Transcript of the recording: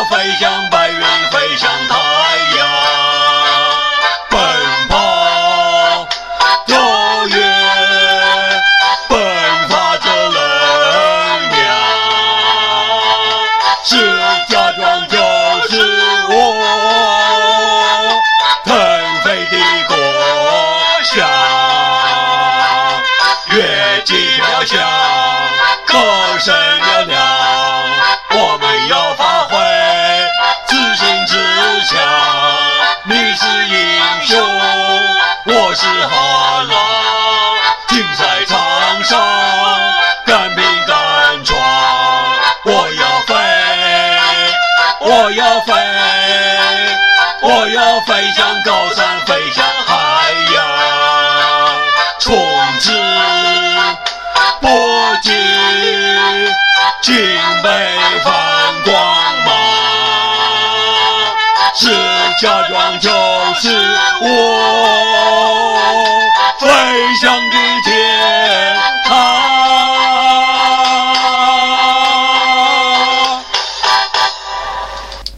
要飞向白云，飞向太阳，奔跑跳跃，迸发着能量。石家庄就是我腾飞的国家，越级飘香，歌声嘹亮。我们要发挥自信自强，你是英雄，我是汉郎，竞赛场上敢拼敢闯。我要飞，我要飞，我要飞向高山，飞向海洋，冲刺搏击，尽北方光芒。石家庄就是我飞翔的